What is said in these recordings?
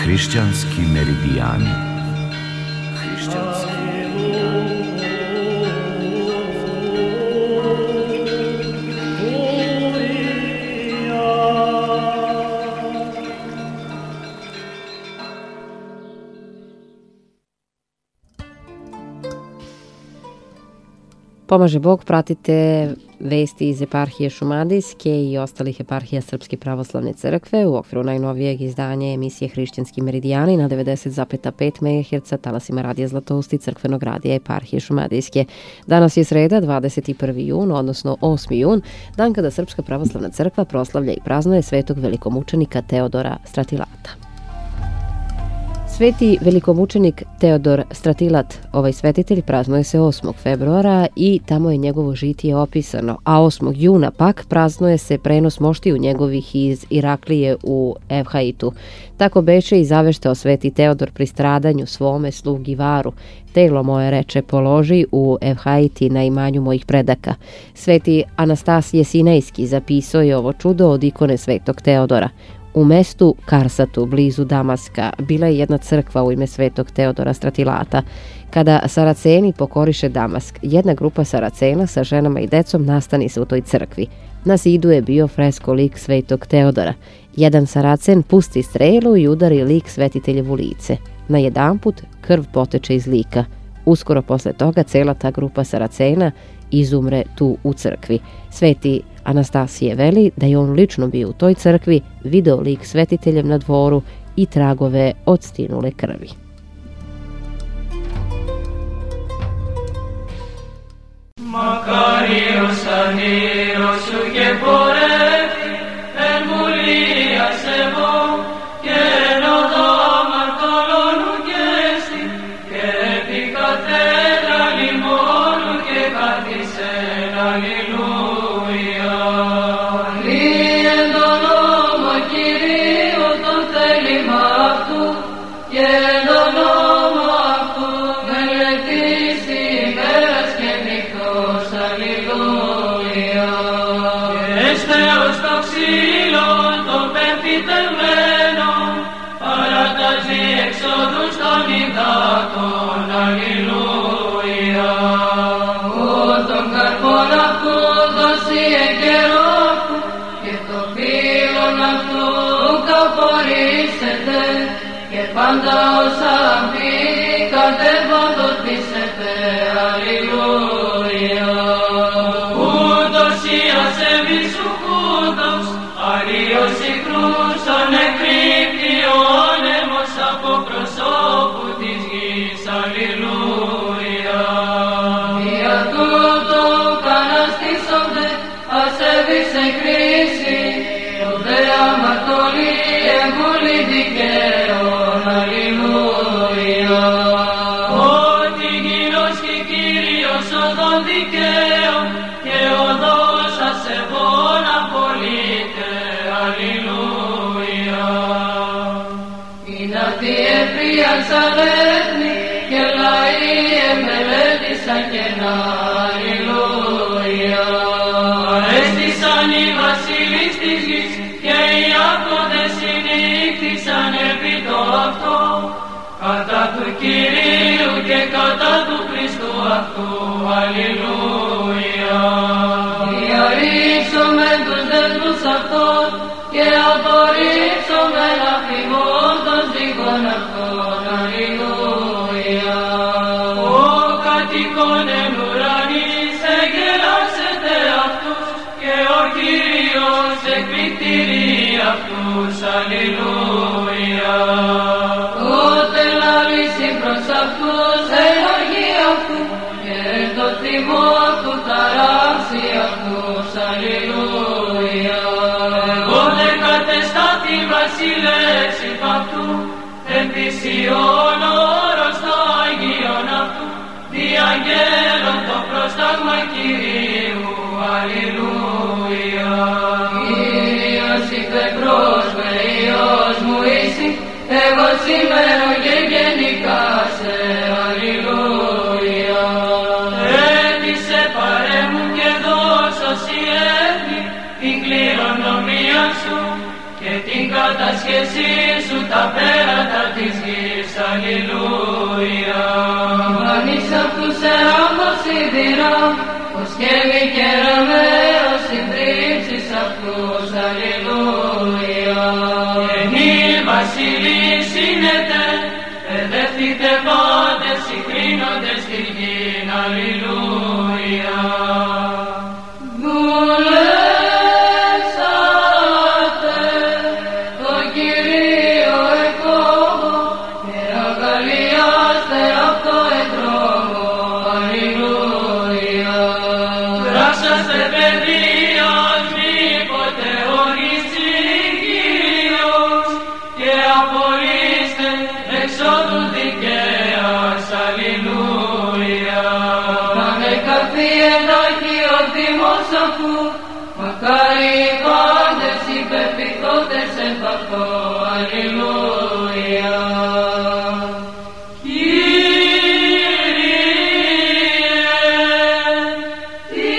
Hrišćanski meridijani. Pomaže Bog, pratite vesti iz eparhije Šumadijske i ostalih eparhija Srpske pravoslavne crkve u okviru najnovijeg izdanja emisije Hrišćanski meridijani na 90,5 MHz talasima Radija Zlatoust i crkvenog radija eparhije Šumadijske. Danas je sreda, 21. jun, odnosno 8. jun, dan kada Srpska pravoslavna crkva proslavlja i praznuje svetog velikomučenika Teodora Stratilata. Sveti velikomučenik Teodor Stratilat, ovaj svetitelj, praznuje se 8. februara i tamo je njegovo žitije opisano, a 8. juna pak praznuje se prenos moštiju njegovih iz Iraklije u Evhaitu. Tako beše i zaveštao sveti Teodor pri stradanju svome slugi Varu. Telo moje, reče, položi u Evhaiti na imanju mojih predaka. Sveti Anastasije Sinajski zapisao je ovo čudo od ikone svetog Teodora. U mestu Karsatu, blizu Damaska, bila je jedna crkva u ime svetog Teodora Stratilata. Kada Saraceni pokoriše Damask, jedna grupa Saracena sa ženama i decom nastani se u toj crkvi. Na zidu je bio fresko lik svetog Teodora. Jedan Saracen pusti strelu i udari lik svetiteljevu lice. Najedanput krv poteče iz lika. Uskoro posle toga cela ta grupa Saracena izumre tu u crkvi. Sveti Anastasije veli da je on lično bio u toj crkvi, video lik svetiteljev na dvoru i tragove od stinule krvi. Μακάριος ανήρος σου και πορεύει, εν μουλία σε βώ, και εν οδό αμαρτωλώνου και εσύ, και επί κατέδρα λιμόνου και καθισέν αλληλούια. Λύ εν τον νόμο Κυρίου τον θέλημα αυτού, και εν τον νόμο αυτού μελετήσει ημέρας και νυχτός, αλληλούια. Και Θεός το ξύλον των πεμπιτευμένων, παρατάζει εξόδους των υδάτων, αλληλούια. Ούς τον καρπόν αυτού δώσει εν καιρό αυτού, και το φύλλον αυτού καπορίσετε, και πάντα όσα πει κατεβόντος πείσετε, αλληλούια. Ούτως η ασεβή σου κούντος, αλλίως η κρούσον εκρύπτει ο άνεμος από προσώπου της γης, αλληλούια. Δια τούτο καναστήσονται ασεβείς εν κρίση, το δε αμαρτωλή εμβούλη δικαίων, αλληλούια. Ότι γινώσκει Κύριος οδόν δικαίων, και οδός ασεβών απολύτε, αλληλούια. Είναι αυτοί εφρίαν σαν έθνη, και λαοί εμελέτησαν κενά, αλληλούια. Αρέστησαν οι βασίλεις της γης, και οι άποδες συνήχθησαν επί το αυτό, κατά του Κυρίου και κατά του Χριστού αυτού, αλληλούια. Διαρρήψομεν τους δεσμούς αυτών, και απορρίψομεν αφημών των ζυγών αυτών, αλληλούια. Ο κατοικών εν ουρανής εγγελάσετε αυτούς, και ο Κύριος εκπληκτηρεί αυτούς, αλληλούια. Ούτε λάβηση προς αυτούς εν οργή αυτού, και το θυμό αυτού ταράξει αυτούς, αλληλούια. Εγώ δε κατεστάθη βασιλεύς υπ' αυτού, εν πισιόν όρος το Αγίον αυτού, διαγγέλων το πρόσταγμα Κυρίου, αλληλούια. Κύριος είπε προς με, Υιός μου είσαι, εγώ σήμερα και γενικά σε, αλληλούια. Έτησε παρέμου και δώσω σι έθνη την κληρονομία σου, και την τα σχέση σου τα πέρατα της γης, αλληλούια. Βανείς αυτούς ερώμος σιδηρά, πως και μη κεραμέως συντρίψεις αυτούς, αλληλούια. Γενή βασιλείς σύνετε, παιδεύθητε πάντες, συγκρίνοντες στη γην, αλληλούια. Μακάρι οι πάντες υπερπηχτώτες εν αυτό, αλληλούια. Κύριε, τι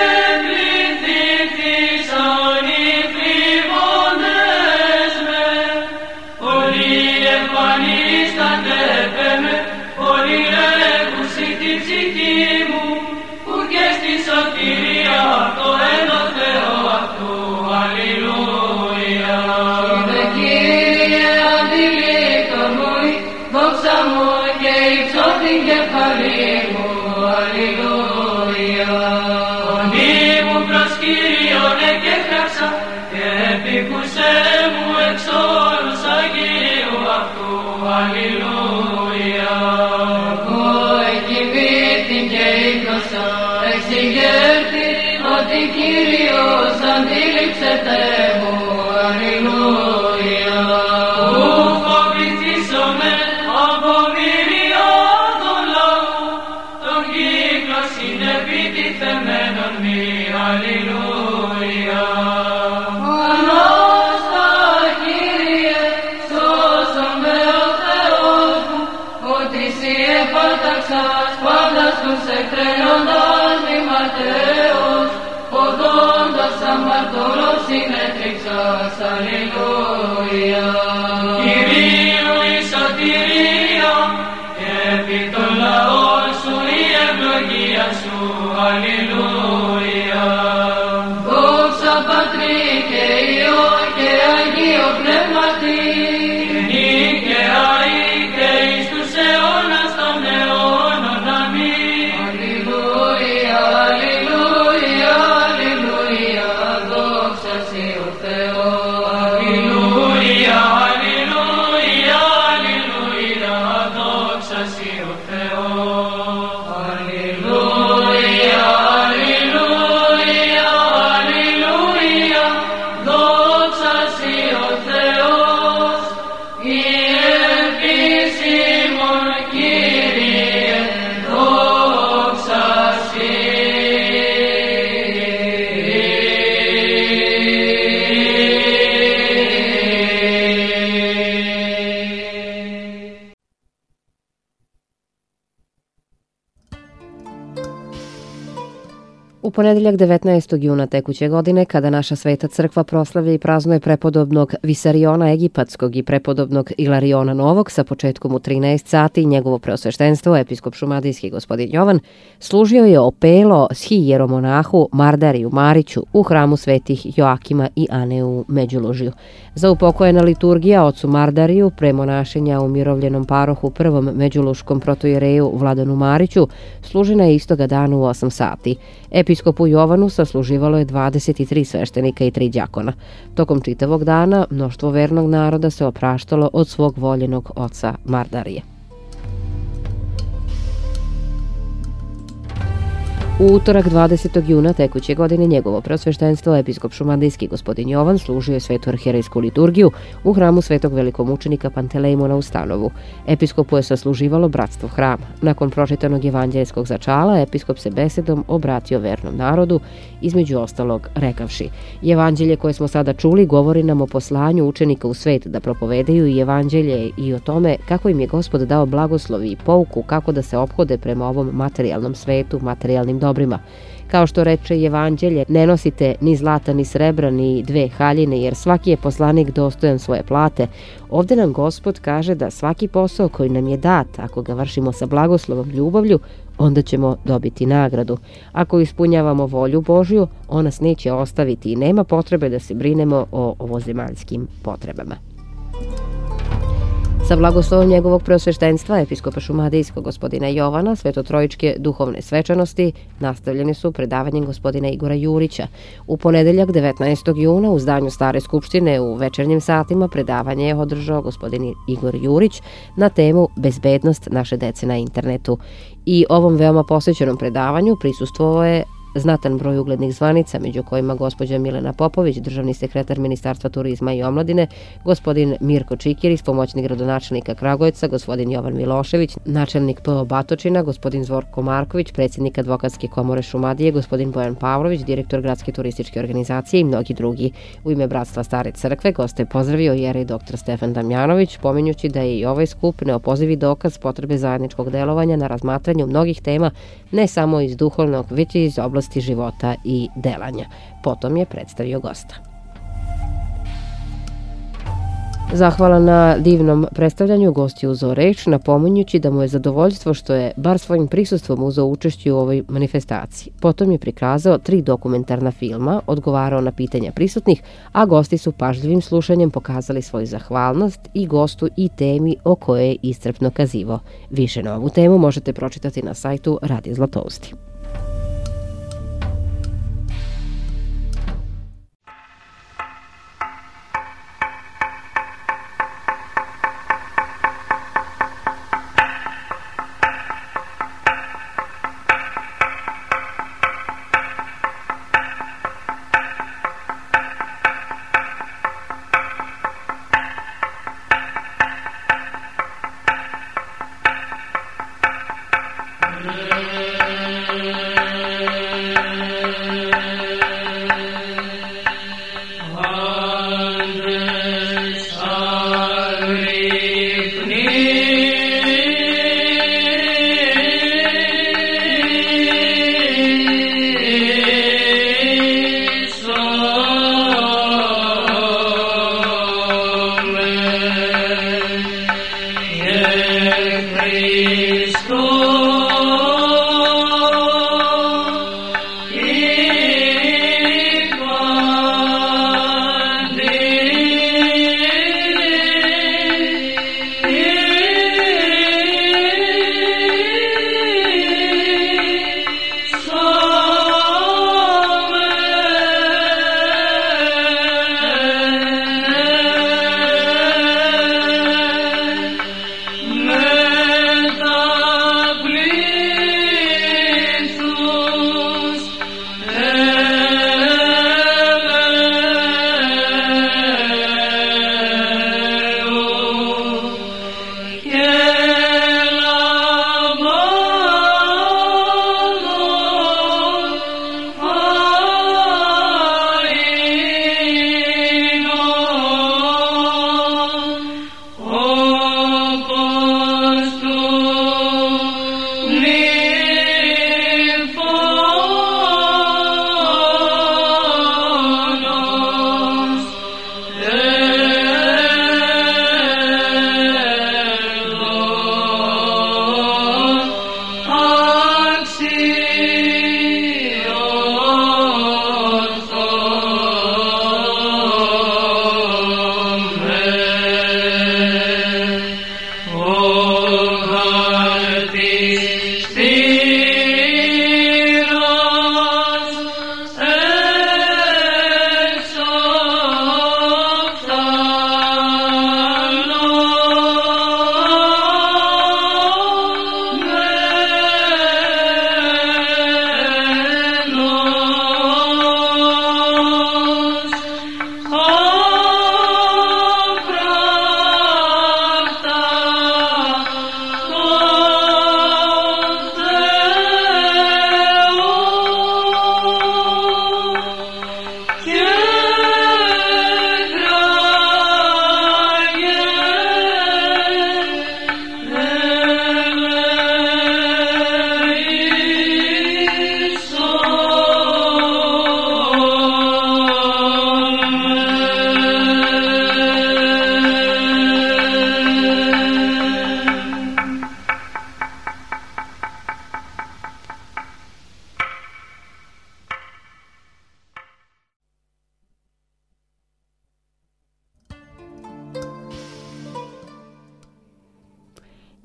επληθύτησαν οι πληγόντες με, πολλοί εμφανίστανται με, πολλοί λέγουσι τη ψυχή μου, που και στη σωτηρία το ένα Θεό αυτού, αλληλούια. Είδε Κύριε αντιλήπτον μου, δόξα μου και υψώ την κεφαλή μου, αλληλούια. Φωνή μου προς Κύριον εκέφραξα και επίκουσέ μου εξ όλους Αγίου αυτού, αλληλούια. Εγώ εκοιμήθην και ήκωσα, εξηγέρθη ότι Κύριος αντίληψεται μου, αλληλούια. Ου φοβηθήσομαι από μυριάδων λαού, τον κύκλο συνεπιτιθεμένων μη, αλληλούια. Ανώστα Κύριε, σώσον με ο Θεός μου, ότι Συ επάταξας πάντας τους εκτρένοντας μη ματέως, οδόντας αμαρτωλός συνέτριξας, αλληλούια. Κυρίου η σωτηρία και επί των λαών σου η ευλογία σου, αλληλούια. Δόξα Πατρί και Υιό και Αγίο Πνεύματι, και νυ και αεί και εις τους αιώνας των αιώνων, αμήν. Αλληλούια, αλληλούια, αλληλούια, δόξα Συ ο Θεός. Αλληλούια, αλληλούια, αλληλούια, δόξα Συ ο Θεός. Αλληλούια, αλληλούια, αλληλούια, δόξα Συ ο Θεός. Η ελπίσιμον Κύριε, δόξα Συ. U ponedjeljak 19. juna tekuće godine, kada naša Sveta crkva proslavlja i praznuje prepodobnog Visariona Egipatskog i prepodobnog Ilariona Novog sa početkom u 13 sati, njegovo preosveštenstvo, episkop šumadijski gospodin Jovan, služio je opelo schijeromonahu Mardariju Mariću u hramu svetih Joakima i Ane u Međulužju. Za upokojena liturgija ocu Mardariju, premonašenja umirovljenom parohu prvom međuluškom protojereju Vladanu Mariću, služena je istoga dana u 8 sati. Episkopu Jovanu sasluživalo je 23 sveštenika i 3 đakona. Tokom čitavog dana mnoštvo vernog naroda se opraštalo od svog voljenog oca Mardarije. U utorak 20. juna tekuće godine njegovo preosveštenstvo episkop šumadijski gospodin Jovan služio je svetu arhijerejsku liturgiju u hramu svetog velikomučenika Pantelejmona u Stanovu. Episkopu je sasluživalo bratstvo hrama. Nakon pročitanog evanđeljskog začala, episkop se besedom obratio vernom narodu, između ostalog rekavši: Evanđelje koje smo sada čuli govori nam o poslanju učenika u svet da propovedaju i evanđelje i o tome kako im je Gospod dao blagoslovi i pouku kako da se ophode prema ovom materijalnom svetu, materijalnim dobrima. Kao što reče Evanđelje, ne nosite ni zlata ni srebra ni dve haljine, jer svaki je poslanik dostojan svoje plate. Ovde nam Gospod kaže da svaki posao koji nam je dat, ako ga vršimo sa blagoslovom, ljubavlju, onda ćemo dobiti nagradu. Ako ispunjavamo volju Božju, on nas neće ostaviti i nema potrebe da se brinemo o ovozemaljskim potrebama. Sa blagoslovom njegovog preosveštenstva, episkopa Šumadijskog gospodina Jovana, svetotrojičke duhovne svečanosti nastavljene su predavanjem gospodina Igora Jurića. U ponedeljak 19. juna u zdanju Stare skupštine u večernjim satima predavanje je održao gospodin Igor Jurić na temu Bezbednost naše dece na internetu. I ovom veoma posvećenom predavanju prisustvovao je znatan broj uglednih zvanica, među kojima gospođa Milena Popović, državni sekretar Ministarstva turizma i omladine, gospodin Mirko Čikiris, pomoćnik gradonačelnika Kragujevca, gospodin Jovan Milošević, načelnik PO Batočina, gospodin Zvorko Marković, predsjednik Advokatske komore Šumadije, gospodin Bojan Pavlović, direktor Gradske turističke organizacije i mnogi drugi. U ime Bratstva Stare crkve goste je pozdravio jerej dr. Stefan Damjanović, pominjući da je i ovaj skup neopozivi dokaz potrebe zajedničkog delovanja na razmatranju mnogih tema, ne samo iz duhovnog, već i iz oblasti života i delanja. Potom je predstavio gosta. Zahvala na divnom predstavljanju gost je uzeo reč, napominjući da mu je zadovoljstvo što je bar svojim prisustvom uzeo učešće u ovoj manifestaciji. Potom je prikazao 3 dokumentarna filma, odgovarao na pitanja prisutnih, a gosti su pažljivim slušanjem pokazali svoju zahvalnost i gostu i temi o kojoj je iscrpno kazivao. Više na ovu temu možete pročitati na sajtu Radio Zlatousti.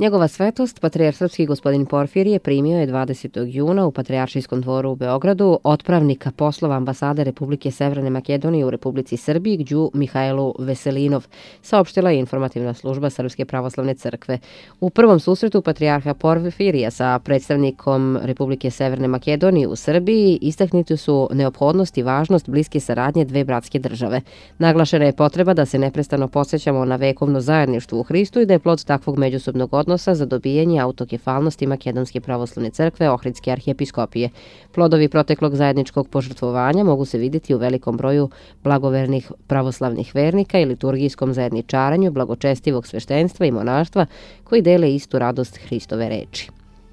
Njegova svetost, patrijarh srpski gospodin Porfirije, primio je 20. juna u Patrijaršijskom dvoru u Beogradu otpravnika poslova ambasade Republike Severne Makedonije u Republici Srbiji Gđu Mihajlu Veselinov, saopštila je informativna služba Srpske pravoslavne crkve. U prvom susretu patrijarha Porfirija sa predstavnikom Republike Severne Makedonije u Srbiji istaknuti su neophodnost i važnost bliske saradnje dve bratske države. Naglašena je potreba da se neprestano podsjećamo na vekovno zajedništvo u Hristu i da je plod takvog međusobnog odnosa za dobijanje autokefalnosti Makedonske pravoslavne crkve Ohridske arhijepiskopije. Plodovi proteklog zajedničkog požrtvovanja mogu se vidjeti u velikom broju blagovernih pravoslavnih vernika i liturgijskom zajedničaranju blagočestivog sveštenstva i monaštva koji dele istu radost Hristove reči.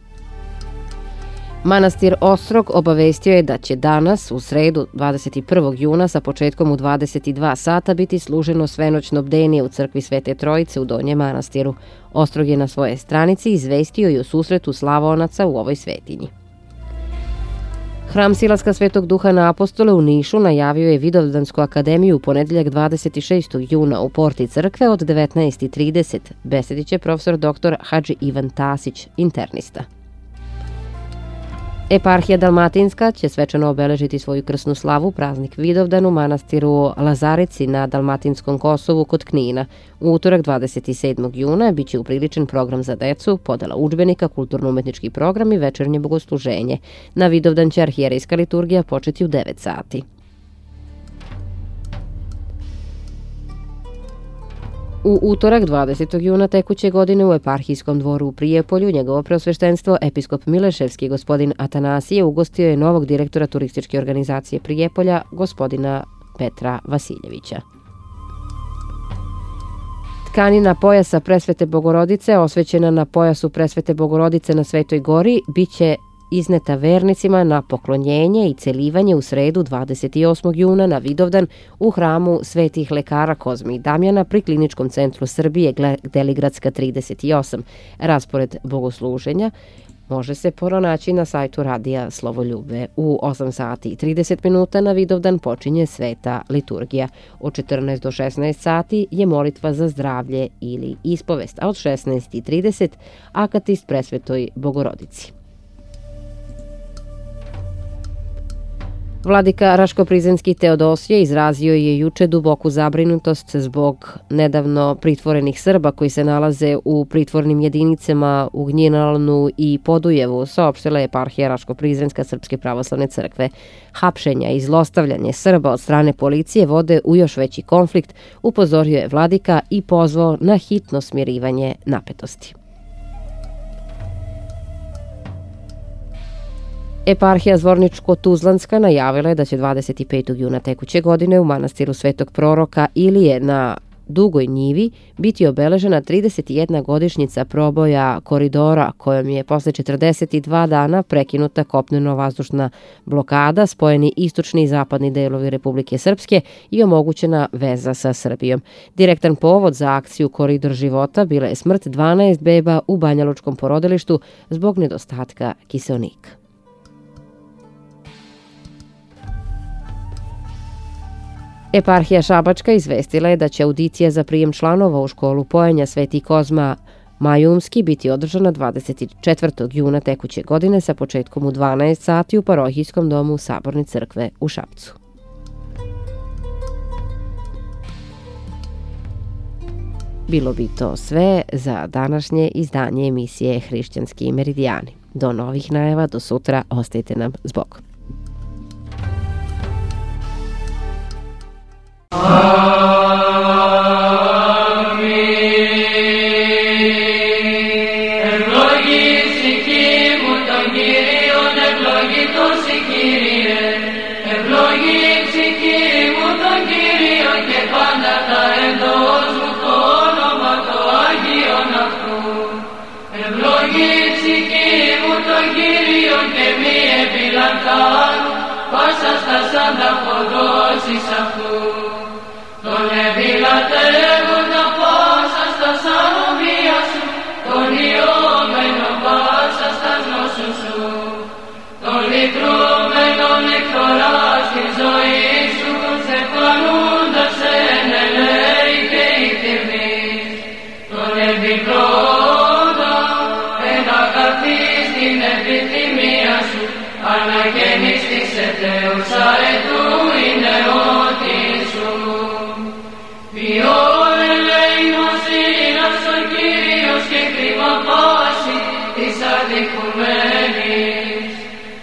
Manastir Ostrog obavestio je da će danas, u sredu 21. juna, sa početkom u 22 sata biti služeno svenoćno bdenje u crkvi Svete Trojice u Donjem manastiru. Ostrog je na svojoj stranici izvestio i o susretu slavonaca u ovoj svetinji. Hram Silaska Svetog Duha na Apostole u Nišu najavio je Vidovdansku akademiju u ponedeljak 26. juna u porti crkve od 19:30. Besedit će profesor dr. Hadži Ivan Tasić, internista. Eparhija Dalmatinska će svečano obeležiti svoju krsnu slavu, praznik Vidovdan u manastiru Lazarici na Dalmatinskom Kosovu kod Knina. U utorak 27. juna biće upriličen program za decu, podela udžbenika, kulturno-umetnički program i večernje bogosluženje. Na Vidovdan će arhijerejska liturgija početi u 9 sati. U utorak 20. juna tekuće godine u Eparhijskom dvoru u Prijepolju njegovo preosveštenstvo episkop Mileševski gospodin Atanasije ugostio je novog direktora turističke organizacije Prijepolja gospodina Petra Vasiljevića. Tkanina pojasa Presvete Bogorodice osvećena na pojasu Presvete Bogorodice na Svetoj Gori biće izneta vernicima na poklonjenje i celivanje u sredu 28. juna na Vidovdan u hramu Svetih lekara Kozme i Damjana pri Kliničkom centru Srbije Deligradska 38. Raspored bogosluženja može se pronaći na sajtu Radija Slovoljube. U 8 sati i 30 minuta na Vidovdan počinje sveta liturgija. Od 14 do 16 sati je molitva za zdravlje ili ispovest, a od 16:30 akatist Presvetoj Bogorodici. Vladika Raško-Prizrenski Teodosije izrazio je juče duboku zabrinutost zbog nedavno pritvorenih Srba koji se nalaze u pritvornim jedinicama u Gnjinalnu i Podujevu, saopštila je eparhija Raško-Prizrenska Srpske pravoslavne crkve. Hapšenja i zlostavljanje Srba od strane policije vode u još veći konflikt, upozorio je vladika i pozvao na hitno smirivanje napetosti. Eparhija Zvorničko-Tuzlanska najavila je da će 25. juna tekuće godine u manastiru Svetog proroka Ilije na Dugoj njivi biti obeležena 31 godišnjica proboja koridora kojom je posle 42 dana prekinuta kopneno-vazdušna blokada, spojeni istočni i zapadni delovi Republike Srpske i omogućena veza sa Srbijom. Direktan povod za akciju Koridor života bila je smrt 12 beba u banjalučkom porodilištu zbog nedostatka kiseonika. Eparhija Šabačka izvestila je da će audicija za prijem članova u školu pojenja Sveti Kozma Majumski biti održana 24. juna tekuće godine sa početkom u 12 sati u parohijskom domu Saborne crkve u Šapcu. Bilo bi to sve za današnje izdanje emisije Hrišćanski meridijani. Do novih najava, do sutra, ostajte nam s Bogom. Πάσα στα σάντα ποδόσεις αυτού, το εμνηστήσετε ως αετού είναι ό,τι σου. Ποιο ελεήμος είναι ο Κύριος και κρίμα πάση της αδικουμένης.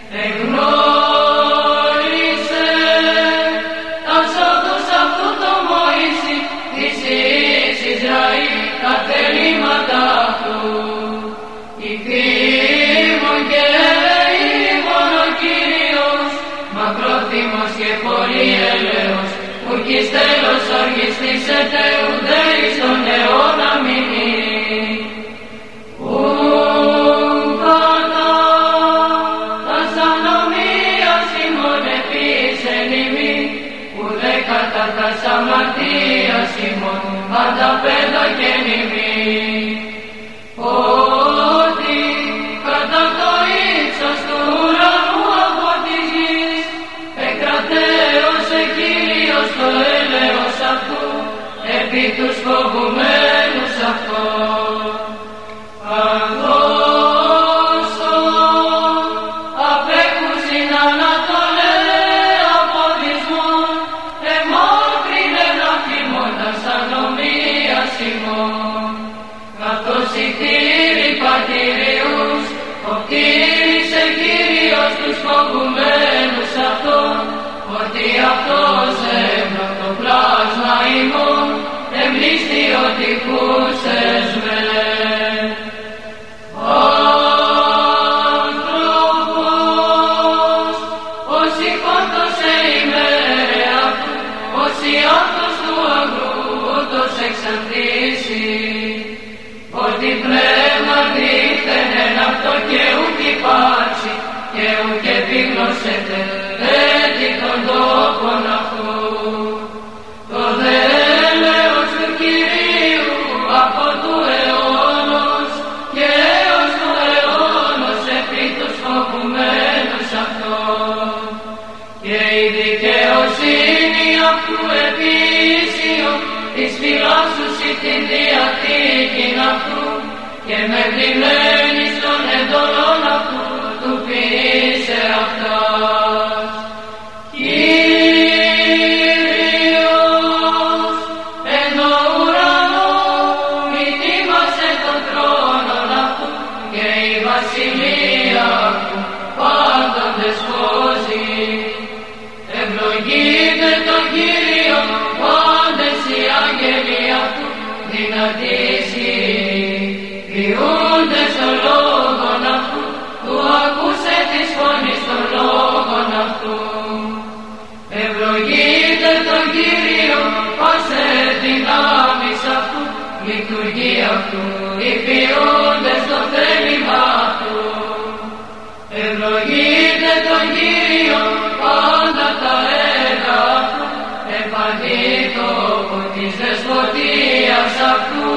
Εγνώρισε τας όδους αυτού το Μωυσή της Υιής Ισραήλ τα θελήματα αυτού. Υπήρμον και ελεήμον ο Κύριος, μακρόθυμος και πολύ ελέος, ουκ εις τέλος οργιστήσετε ουδέ εις τον αιώνα μείνει. Ουκ κατά τας ανομίας ημών επίσεν ημί, ουδέ κατά τας αμαρτίας ημών πάντα πέδα και νημή. Ότι κατά το ύψος του ουρανού από της γης εκρατέωσε Κύριος το έλεος αυτού επί τους φοβουμένους αυτό. Ανδώσον απέκουσιν ανατολέ αποδισμόν, εμάκρυνεν αφημώντας ανομίας ημών. Καθώς οι θύροι πατηριούς, οπτήρισε Κύριος τους φοβουμένους αυτόν, ότι αυτός έμπρον το πλάσμα ημών, εμπλήστη ότι κούσες με. Άνθρωπος, όσοι φώτωσε ημέρε αυτού, όσοι άνθρωπος του αγρού, ούτως εξαντήσει. Ότι πνεύμα δίθεν εν αυτό και ουκ υπάρξει, και ουκ επίγνωσετε έτη των τόπων αυτού. Το δε έλεος του Κυρίου από του αιώνος και έως του αιώνος επί τους φοβουμένους αυτόν. Και η δικαιοσύνη αυτού επίσιο εις φυλάσσουσι την διαθήκην αυτού και με πλημμένης των εντολών αυτού του ποιήσε αυτάς. Κύριος εν το ουρανό ετοίμασε τον θρόνον αυτού και η βασιλεία αυτού πάντων δεσπόζει. Ευλογείτε τον Κύριο πάντες οι άγγελοι αυτού δυνατήσει. Ποιούνται στον λόγον αυτού, του ακούσε της φωνής των λόγων αυτού. Ευλογείτε τον Κύριο, πάσε δυνάμεις αυτού, λειτουργεί αυτού, οι ποιούντες στο θέλημα αυτού. Ευλογείτε τον Κύριο, πάντα τα έργα αυτού, επαντήτω της δεσποτείας αυτού.